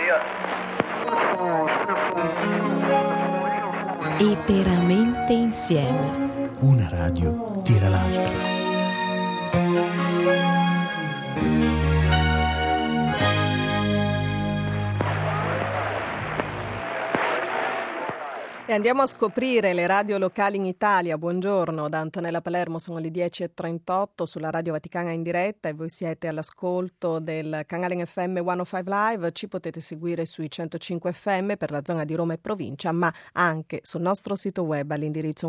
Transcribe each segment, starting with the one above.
Eteramente insieme. Una radio tira l'altra. E andiamo a scoprire le radio locali in Italia. Buongiorno, da Antonella Palermo, sono le 10:38 sulla Radio Vaticana in diretta e voi siete all'ascolto del canale in FM 105 Live. Ci potete seguire sui 105 FM per la zona di Roma e provincia, ma anche sul nostro sito web all'indirizzo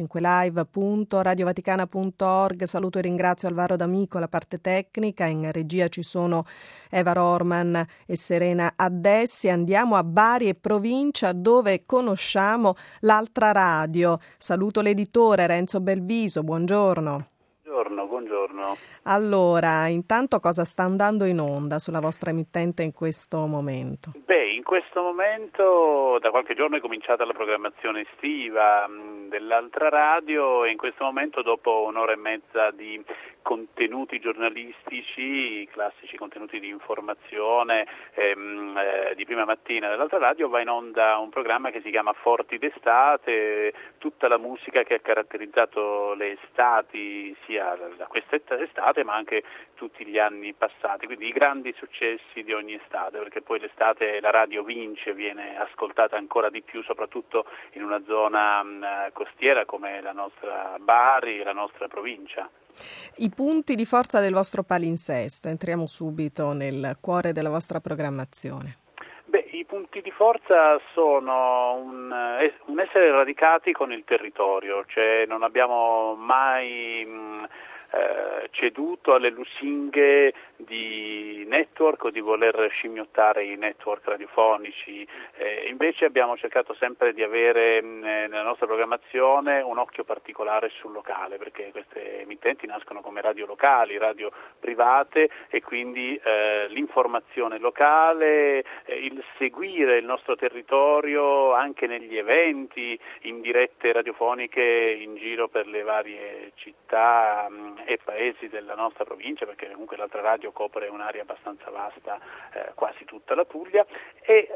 105live.radiovaticana.org. Saluto e ringrazio Alvaro D'Amico, la parte tecnica. In regia ci sono Eva Rorman e Serena Addessi. Andiamo a Bari e provincia, dove conosciamo l'altra radio. Saluto l'editore Renzo Belviso, buongiorno. Buongiorno. Allora, intanto cosa sta andando in onda sulla vostra emittente in questo momento? In questo momento da qualche giorno è cominciata la programmazione estiva dell'altra radio e in questo momento, dopo un'ora e mezza di contenuti giornalistici, i classici contenuti di informazione di prima mattina dell'altra radio, va in onda un programma che si chiama Forti d'estate, tutta la musica che ha caratterizzato le estati, sia da questa estate ma anche tutti gli anni passati, quindi i grandi successi di ogni estate, perché poi l'estate la radio vince, viene ascoltata ancora di più, soprattutto in una zona costiera come la nostra Bari, la nostra provincia. I punti di forza del vostro palinsesto, entriamo subito nel cuore della vostra programmazione. I punti di forza sono un essere radicati con il territorio, cioè non abbiamo mai ceduto alle lusinghe di network o di voler scimmiottare i network radiofonici, invece abbiamo cercato sempre di avere nella nostra programmazione un occhio particolare sul locale, perché queste emittenti nascono come radio locali, radio private, e quindi l'informazione locale, il seguire il nostro territorio anche negli eventi, in dirette radiofoniche in giro per le varie città e paesi della nostra provincia, perché comunque l'altra radio copre un'area abbastanza vasta, quasi tutta la Puglia, e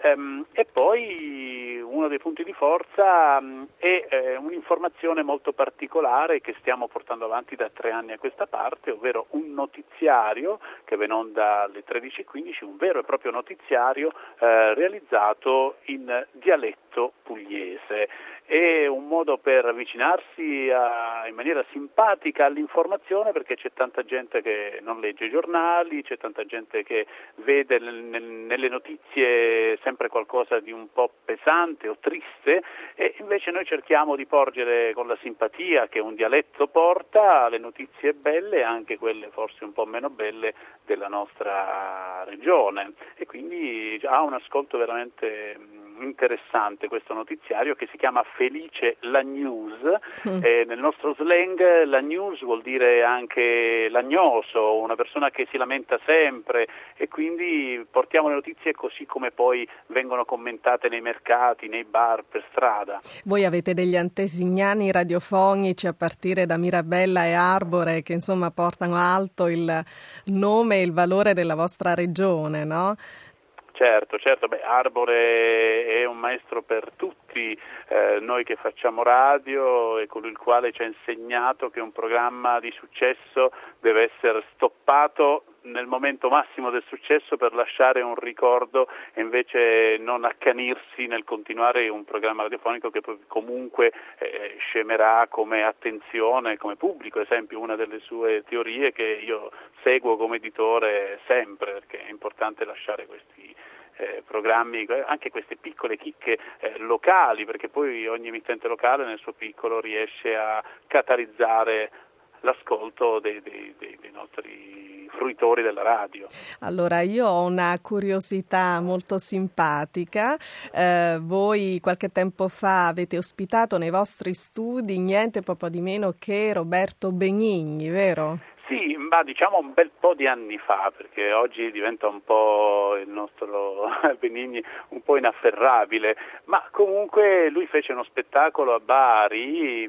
poi uno dei punti di forza è un'informazione molto particolare che stiamo portando avanti da 3 anni a questa parte, ovvero un notiziario che va in onda alle 13:15, un vero e proprio notiziario realizzato in dialetto pugliese. È un modo per avvicinarsi in maniera simpatica all'informazione, perché c'è tanta gente che non legge i giornali, c'è tanta gente che vede nelle notizie sempre qualcosa di un po' pesante o triste, e invece noi cerchiamo di porgere con la simpatia che un dialetto porta le notizie belle, anche quelle forse un po' meno belle della nostra regione, e quindi ha un ascolto veramente interessante questo notiziario, che si chiama Felice la News. Nel nostro slang la news vuol dire anche lagnoso, una persona che si lamenta sempre, e quindi portiamo le notizie così come poi vengono commentate nei mercati, nei bar, per strada. Voi avete degli antesignani radiofonici a partire da Mirabella e Arbore che insomma portano alto il nome e il valore della vostra regione, no? Certo, Arbore è un maestro per tutti noi che facciamo radio, e colui il quale ci ha insegnato che un programma di successo deve essere stoppato nel momento massimo del successo per lasciare un ricordo, e invece non accanirsi nel continuare un programma radiofonico che poi comunque scemerà come attenzione, come pubblico. Ad esempio, una delle sue teorie che io seguo come editore sempre, perché è importante lasciare questi programmi, anche queste piccole chicche locali, perché poi ogni emittente locale nel suo piccolo riesce a catalizzare l'ascolto dei nostri fruitori della radio. Allora, io ho una curiosità molto simpatica. Voi qualche tempo fa avete ospitato nei vostri studi niente poco di meno che Roberto Benigni, vero? Sì, ma diciamo un bel po' di anni fa, perché oggi diventa un po' il nostro Benigni un po' inafferrabile, ma comunque lui fece uno spettacolo a Bari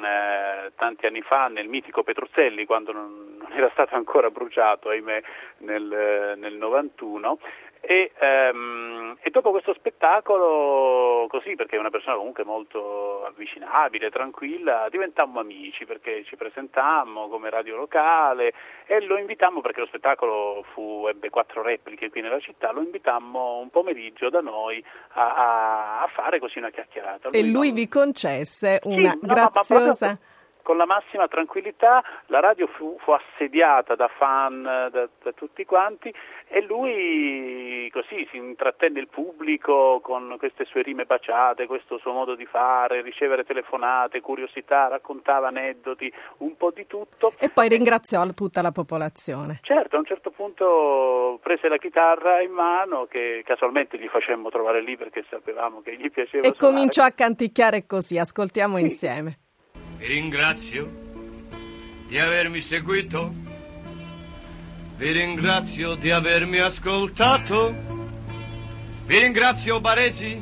tanti anni fa, nel mitico Petruzzelli, quando non era stato ancora bruciato, ahimè, nel 91, E dopo questo spettacolo, così, perché è una persona comunque molto avvicinabile, tranquilla, diventammo amici perché ci presentammo come radio locale e lo invitammo, perché lo spettacolo ebbe 4 repliche qui nella città, lo invitammo un pomeriggio da noi a fare così una chiacchierata. E lui vi concesse una ma graziosa... con la massima tranquillità. La radio fu assediata da fan, da tutti quanti, e lui così si intrattenne il pubblico con queste sue rime baciate, questo suo modo di fare, ricevere telefonate, curiosità, raccontava aneddoti, un po' di tutto. E poi ringraziò tutta la popolazione. Certo, a un certo punto prese la chitarra in mano, che casualmente gli facemmo trovare lì perché sapevamo che gli piaceva e suonare. Cominciò a canticchiare così, ascoltiamo insieme. Vi ringrazio di avermi seguito, vi ringrazio di avermi ascoltato, vi ringrazio baresi,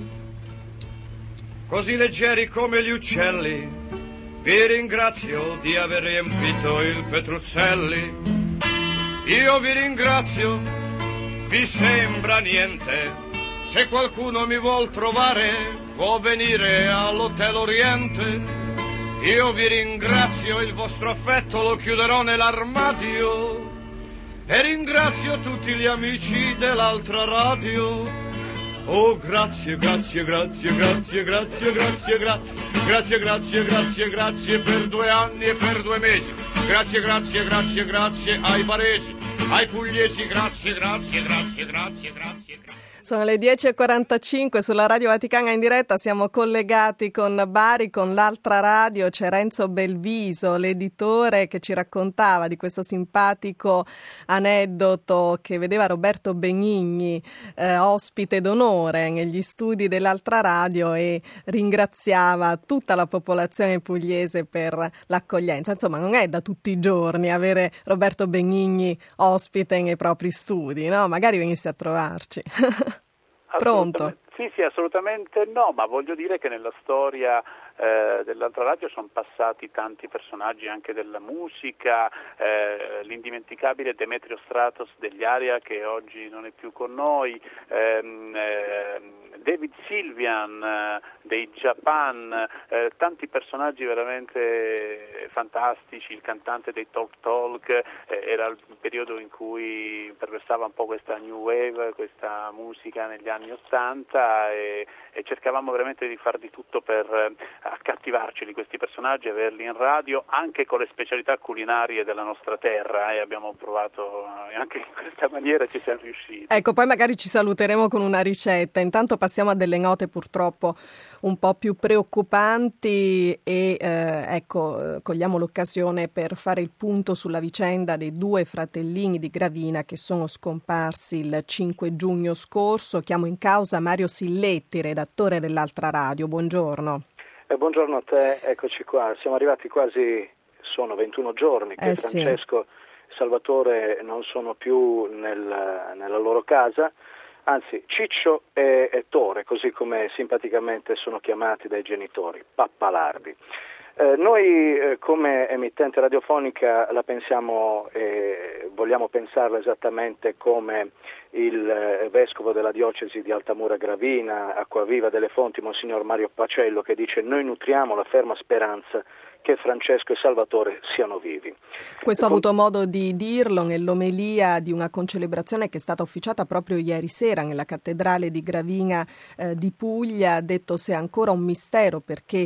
così leggeri come gli uccelli, vi ringrazio di aver riempito il Petruzzelli, io vi ringrazio, vi sembra niente, se qualcuno mi vuol trovare può venire all'Hotel Oriente. Io vi ringrazio, il vostro affetto lo chiuderò nell'armadio e ringrazio tutti gli amici dell'altra radio. Oh, grazie, grazie, grazie, grazie, grazie, grazie, grazie, grazie, grazie, grazie per 2 anni e per 2 mesi. Grazie, grazie, grazie, grazie ai baresi, ai pugliesi, grazie, grazie, grazie, grazie, grazie. Sono le 10.45 sulla Radio Vaticana in diretta, siamo collegati con Bari, con l'altra radio. C'è Renzo Belviso, l'editore, che ci raccontava di questo simpatico aneddoto che vedeva Roberto Benigni ospite d'onore negli studi dell'altra radio e ringraziava tutta la popolazione pugliese per l'accoglienza. Insomma, non è da tutti i giorni avere Roberto Benigni ospite nei propri studi, no? Magari venisse a trovarci. Pronto? Sì, assolutamente no, ma voglio dire che nella storia dell'altra radio sono passati tanti personaggi anche della musica, l'indimenticabile Demetrio Stratos degli Aria, che oggi non è più con noi, David Sylvian dei Japan, tanti personaggi veramente fantastici, il cantante dei Talk Talk, era il periodo in cui perversava un po' questa new wave, questa musica negli anni '80 e cercavamo veramente di far di tutto per accattivarci di questi personaggi, averli in radio anche con le specialità culinarie della nostra terra, e abbiamo provato anche in questa maniera, ci siamo riusciti. Ecco, poi magari ci saluteremo con una ricetta. Intanto passiamo a delle note purtroppo un po' più preoccupanti e cogliamo l'occasione per fare il punto sulla vicenda dei 2 fratellini di Gravina che sono scomparsi il 5 giugno scorso. Chiamo in causa Mario Silletti, redattore dell'altra radio. Buongiorno. Buongiorno a te, eccoci qua. Siamo arrivati sono 21 giorni che Francesco e Salvatore non sono più nella loro casa. Anzi, Ciccio e Tore, così come simpaticamente sono chiamati dai genitori, pappalardi. Noi come emittente radiofonica la pensiamo e vogliamo pensarla esattamente come il vescovo della diocesi di Altamura Gravina, Acquaviva delle Fonti, Monsignor Mario Pacello, che dice: noi nutriamo la ferma speranza che Francesco e Salvatore siano vivi. Questo ha avuto modo di dirlo nell'omelia di una concelebrazione che è stata officiata proprio ieri sera nella cattedrale di Gravina di Puglia. Ha detto: se è ancora un mistero perché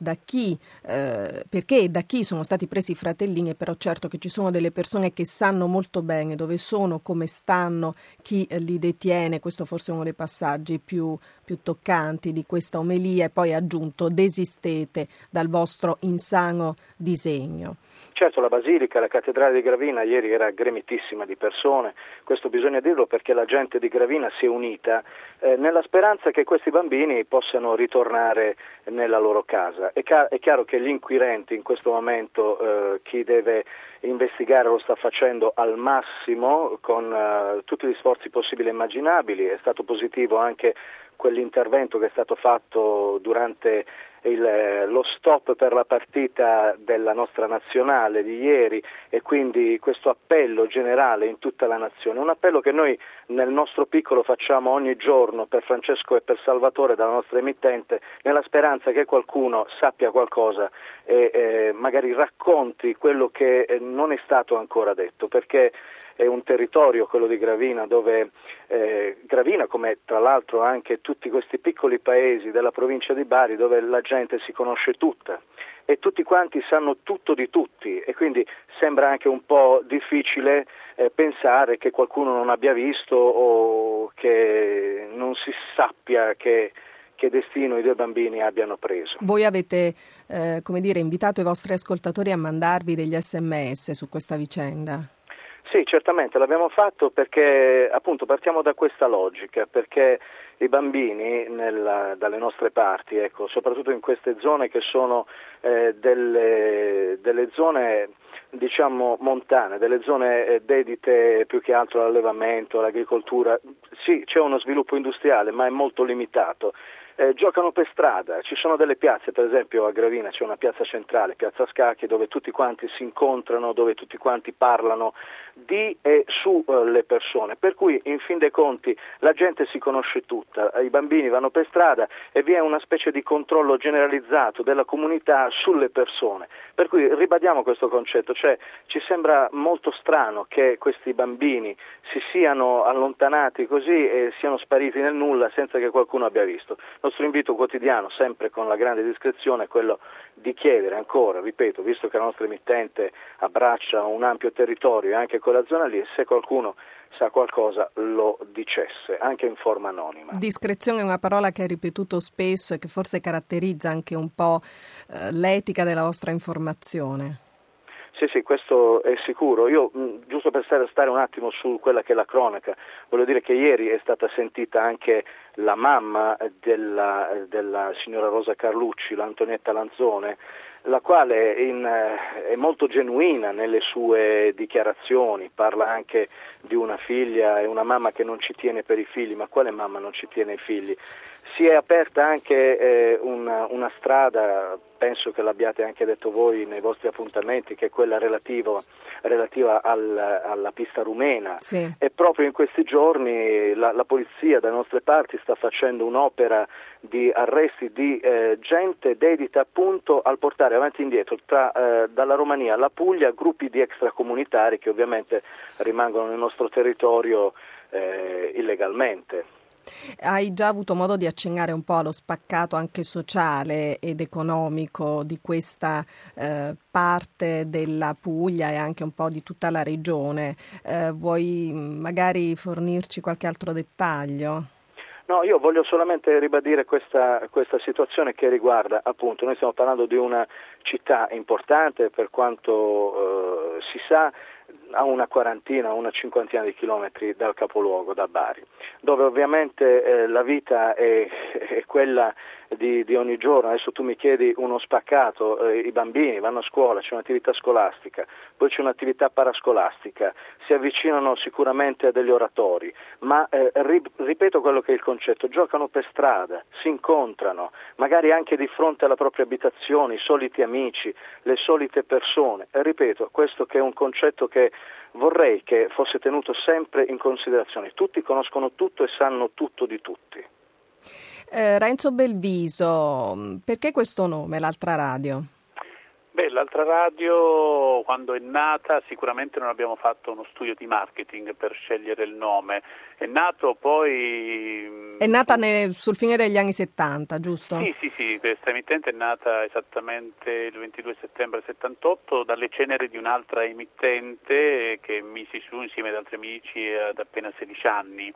e da chi sono stati presi i fratellini, è però certo che ci sono delle persone che sanno molto bene dove sono, come stanno, chi li detiene. Questo forse è uno dei passaggi più toccanti di questa omelia. E poi ha aggiunto: desistete dal vostro insano disegno. Certo, la Basilica, la cattedrale di Gravina ieri era gremitissima di persone, questo bisogna dirlo perché la gente di Gravina si è unita nella speranza che questi bambini possano ritornare nella loro casa. È chiaro che gli inquirenti in questo momento, chi deve investigare lo sta facendo al massimo con tutti gli sforzi possibili e immaginabili. È stato positivo anche quell'intervento che è stato fatto durante lo stop per la partita della nostra nazionale di ieri, e quindi questo appello generale in tutta la nazione, un appello che noi nel nostro piccolo facciamo ogni giorno per Francesco e per Salvatore dalla nostra emittente, nella speranza che qualcuno sappia qualcosa e magari racconti quello che non è stato ancora detto, perché è un territorio, quello di Gravina, dove Gravina, come tra l'altro anche tutti questi piccoli paesi della provincia di Bari, dove la gente si conosce tutta e tutti quanti sanno tutto di tutti, e quindi sembra anche un po' difficile pensare che qualcuno non abbia visto o che non si sappia che destino i due bambini abbiano preso. Voi avete invitato i vostri ascoltatori a mandarvi degli SMS su questa vicenda? Sì, certamente l'abbiamo fatto perché appunto partiamo da questa logica, perché i bambini dalle nostre parti, soprattutto in queste zone che sono delle zone diciamo montane, delle zone dedite più che altro all'allevamento, all'agricoltura, sì, c'è uno sviluppo industriale ma è molto limitato. Giocano per strada, ci sono delle piazze, per esempio a Gravina c'è una piazza centrale, piazza Scacchi, dove tutti quanti si incontrano, dove tutti quanti parlano di e su le persone, per cui in fin dei conti la gente si conosce tutta, i bambini vanno per strada e vi è una specie di controllo generalizzato della comunità sulle persone, per cui ribadiamo questo concetto, cioè ci sembra molto strano che questi bambini si siano allontanati così e siano spariti nel nulla senza che qualcuno abbia visto. Il nostro invito quotidiano, sempre con la grande discrezione, è quello di chiedere ancora, ripeto, visto che la nostra emittente abbraccia un ampio territorio e anche quella zona lì, se qualcuno sa qualcosa lo dicesse, anche in forma anonima. Discrezione è una parola che hai ripetuto spesso e che forse caratterizza anche un po' l'etica della vostra informazione. Sì, questo è sicuro. Io, giusto per stare un attimo su quella che è la cronaca, voglio dire che ieri è stata sentita anche la mamma della signora Rosa Carlucci, l'Antonietta Lanzone, la quale è molto genuina nelle sue dichiarazioni, parla anche di una figlia e una mamma che non ci tiene per i figli, ma quale mamma non ci tiene i figli? Si è aperta anche una strada, penso che l'abbiate anche detto voi nei vostri appuntamenti, che è quella relativa alla pista rumena, sì. E proprio in questi giorni la polizia dalle nostre parti sta facendo un'opera di arresti di gente dedita appunto al portare avanti e indietro dalla Romania alla Puglia gruppi di extracomunitari che ovviamente rimangono nel nostro territorio illegalmente. Hai già avuto modo di accennare un po' allo spaccato anche sociale ed economico di questa parte della Puglia e anche un po' di tutta la regione. Vuoi magari fornirci qualche altro dettaglio? No, io voglio solamente ribadire questa situazione che riguarda, appunto, noi stiamo parlando di una città importante per quanto si sa, a una cinquantina di chilometri dal capoluogo, da Bari, dove ovviamente la vita è quella di ogni giorno. Adesso tu mi chiedi uno spaccato, i bambini vanno a scuola, c'è un'attività scolastica, poi c'è un'attività parascolastica, si avvicinano sicuramente a degli oratori, ma ripeto quello che è il concetto, giocano per strada, si incontrano, magari anche di fronte alla propria abitazione, i soliti amici, le solite persone, e ripeto, questo che è un concetto che vorrei che fosse tenuto sempre in considerazione. Tutti conoscono tutto e sanno tutto di tutti. Renzo Belviso, perché questo nome, l'altra radio? L'altra radio quando è nata sicuramente non abbiamo fatto uno studio di marketing per scegliere il nome, è nato poi... È nata sul fine degli anni 70, giusto? Sì, questa emittente è nata esattamente il 22 settembre 78 dalle ceneri di un'altra emittente che misi su insieme ad altri amici ad appena 16 anni.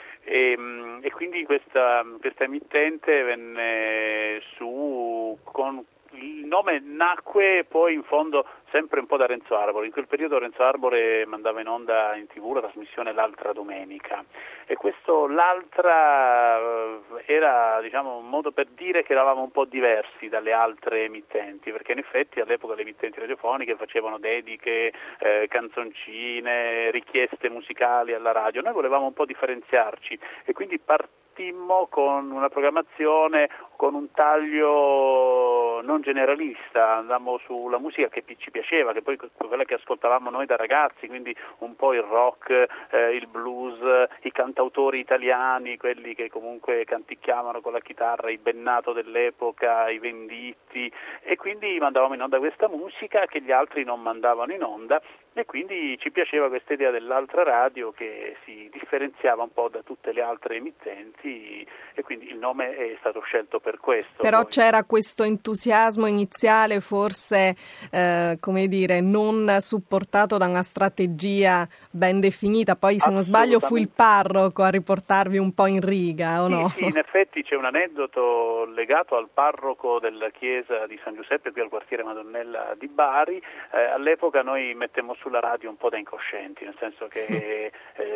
E quindi questa emittente venne su con il nome nacque poi in fondo sempre un po' da Renzo Arbore. In quel periodo Renzo Arbore mandava in onda in TV la trasmissione L'altra domenica e questo l'altra era un modo per dire che eravamo un po' diversi dalle altre emittenti, perché in effetti all'epoca le emittenti radiofoniche facevano dediche, canzoncine, richieste musicali alla radio. Noi volevamo un po' differenziarci e quindi partimmo con una programmazione con un taglio non generalista, andammo sulla musica che ci piaceva, che poi quella che ascoltavamo noi da ragazzi, quindi un po' il rock, il blues, i cantautori italiani, quelli che comunque canticchiavano con la chitarra, i Bennato dell'epoca, i Venditti, e quindi mandavamo in onda questa musica che gli altri non mandavano in onda, e quindi ci piaceva questa idea dell'altra radio che si differenziava un po' da tutte le altre emittenti, e quindi il nome è stato scelto per questo. Però poi c'era questo entusiasmo iniziale, forse non supportato da una strategia ben definita, poi se non sbaglio fu il parroco a riportarvi un po' in riga, o no? Sì, in effetti c'è un aneddoto legato al parroco della chiesa di San Giuseppe qui al quartiere Madonnella di Bari. All'epoca noi mettemmo sulla radio un po' da incoscienti, nel senso che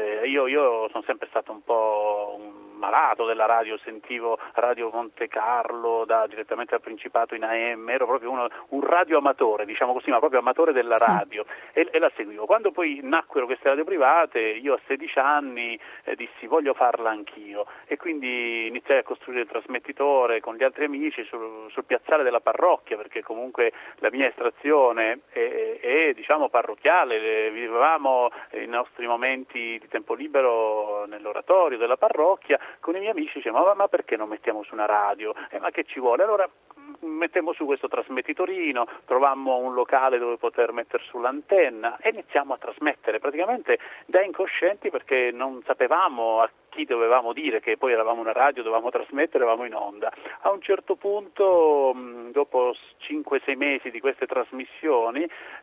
io sono sempre stato un po' un malato della radio, sentivo Radio Monte Carlo direttamente dal Principato in AM, ero proprio un radio amatore, diciamo così, ma proprio amatore della radio, e la seguivo. Quando poi nacquero queste radio private, io a 16 anni dissi voglio farla anch'io, e quindi iniziai a costruire il trasmettitore con gli altri amici sul piazzale della parrocchia, perché comunque la mia estrazione è diciamo parrocchiale, vivevamo i nostri momenti di tempo libero nell'oratorio della parrocchia. Con i miei amici dicevamo ma perché non mettiamo su una radio? Ma che ci vuole? Allora mettemmo su questo trasmettitorino, trovammo un locale dove poter mettere sull'antenna e iniziamo a trasmettere praticamente da incoscienti, perché non sapevamo a chi dovevamo dire che poi eravamo una radio, dovevamo trasmettere, eravamo in onda. A un certo punto, dopo 5-6 mesi di queste trasmissioni,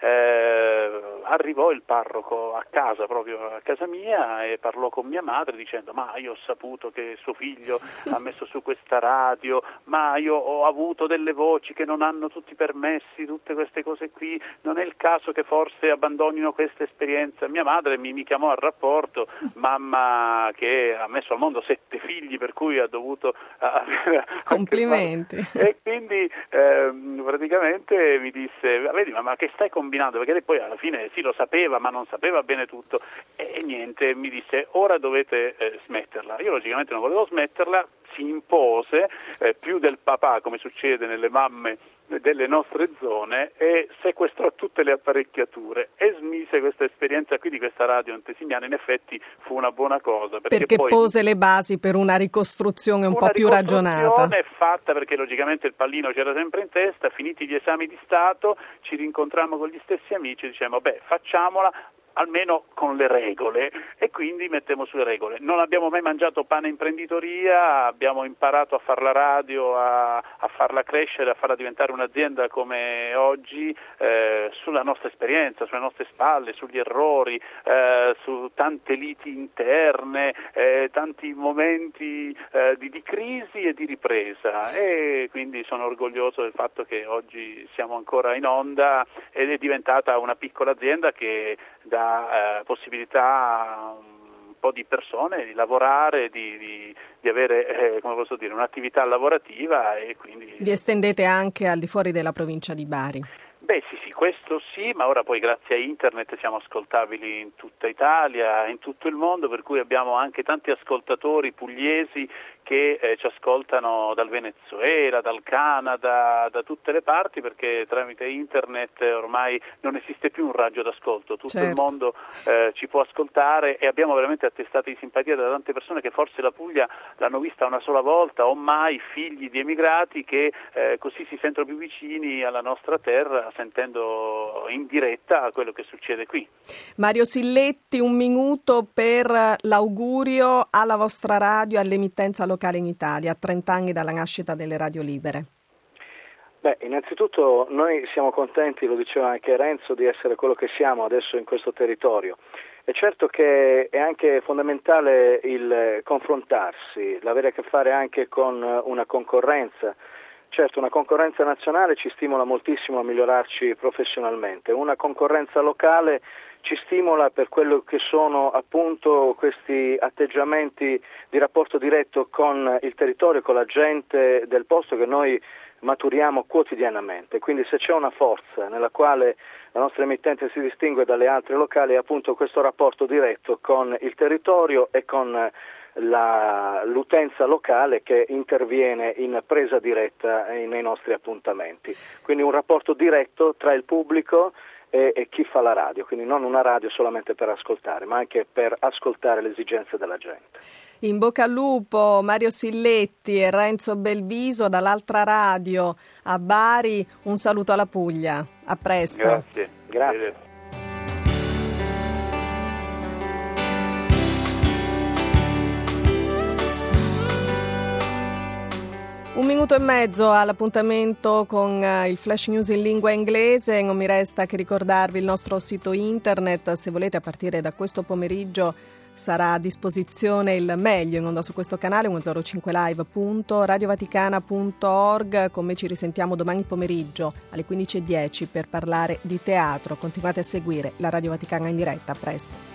arrivò il parroco a casa, proprio a casa mia, e parlò con mia madre dicendo ma io ho saputo che suo figlio ha messo su questa radio, ma io ho avuto delle voci che non hanno tutti i permessi, tutte queste cose qui, non è il caso che forse abbandonino questa esperienza. Mia madre mi chiamò al rapporto, mamma che ha messo al mondo 7 figli, per cui ha dovuto complimenti, e quindi praticamente mi disse vedi ma che stai combinando, perché lei poi alla fine sì lo sapeva ma non sapeva bene tutto, e niente, mi disse ora dovete smetterla. Io logicamente non volevo smetterla, si impose più del papà, come succede nelle mamme delle nostre zone, e sequestrò tutte le apparecchiature e smise questa esperienza qui di questa radio antesignana. In effetti fu una buona cosa, perché poi pose le basi per una ricostruzione un po' più ragionata. Una ricostruzione fatta, perché logicamente il pallino c'era sempre in testa. Finiti gli esami di Stato ci rincontrammo con gli stessi amici e dicevamo facciamola almeno con le regole, e quindi mettiamo sulle regole. Non abbiamo mai mangiato pane imprenditoria, abbiamo imparato a fare la radio, a farla crescere, a farla diventare un'azienda come oggi, sulla nostra esperienza, sulle nostre spalle, sugli errori, su tante liti interne, tanti momenti di crisi e di ripresa, e quindi sono orgoglioso del fatto che oggi siamo ancora in onda ed è diventata una piccola azienda che dà possibilità a un po' di persone di lavorare, di avere un'attività lavorativa, e quindi vi estendete anche al di fuori della provincia di Bari. Sì, questo sì, ma ora poi grazie a internet siamo ascoltabili in tutta Italia, in tutto il mondo, per cui abbiamo anche tanti ascoltatori pugliesi che ci ascoltano dal Venezuela, dal Canada, da tutte le parti, perché tramite internet ormai non esiste più un raggio d'ascolto, tutto il mondo ci può ascoltare, e abbiamo veramente attestate di simpatia da tante persone che forse la Puglia l'hanno vista una sola volta, o mai figli di emigrati che così si sentono più vicini alla nostra terra, sentendo in diretta quello che succede qui. Mario Silletti, un minuto per l'augurio alla vostra radio, all'emittenza locale in Italia, a 30 anni dalla nascita delle radio libere. Innanzitutto noi siamo contenti, lo diceva anche Renzo, di essere quello che siamo adesso in questo territorio. È certo che è anche fondamentale il confrontarsi, l'avere a che fare anche con una concorrenza. Certo, una concorrenza nazionale ci stimola moltissimo a migliorarci professionalmente, una concorrenza locale ci stimola per quello che sono appunto questi atteggiamenti di rapporto diretto con il territorio, con la gente del posto che noi maturiamo quotidianamente. Quindi se c'è una forza nella quale la nostra emittente si distingue dalle altre locali è appunto questo rapporto diretto con il territorio e con l'utenza locale che interviene in presa diretta nei nostri appuntamenti. Quindi un rapporto diretto tra il pubblico e chi fa la radio, quindi non una radio solamente per ascoltare, ma anche per ascoltare le esigenze della gente. In bocca al lupo Mario Silletti e Renzo Belviso dall'altra radio a Bari, un saluto alla Puglia, a presto. Grazie. Un minuto e mezzo all'appuntamento con il Flash News in lingua inglese. Non mi resta che ricordarvi il nostro sito internet. Se volete, a partire da questo pomeriggio sarà a disposizione il meglio in onda su questo canale 105live.radiovaticana.org. Con me ci risentiamo domani pomeriggio alle 15:10 per parlare di teatro. Continuate a seguire la Radio Vaticana in diretta. A presto.